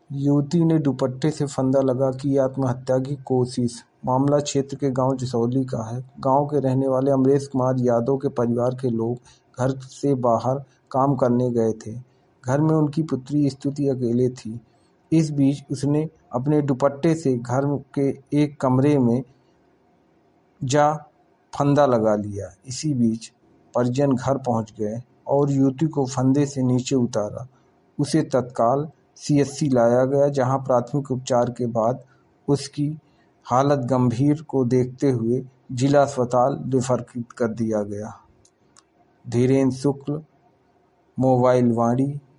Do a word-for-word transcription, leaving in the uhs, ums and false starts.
युवती ने दुपट्टे से फंदा लगा की आत्महत्या की कोशिश। मामला क्षेत्र के गांव जसौली का है। गांव के रहने वाले अमरेश कुमार यादव के परिवार के लोग घर से बाहर काम करने गए थे। घर में उनकी पुत्री स्तुति अकेले थी। इस बीच उसने अपने दुपट्टे से घर के एक कमरे में जा फंदा लगा लिया। इसी बीच परिजन घर पहुंच गए और युवती को फंदे से नीचे उतारा। उसे तत्काल सीएचसी लाया गया, जहां प्राथमिक उपचार के बाद उसकी हालत गंभीर को देखते हुए जिला अस्पताल रेफर कर दिया गया। धीरेन्द्र शुक्ल, मोबाइल वाणी।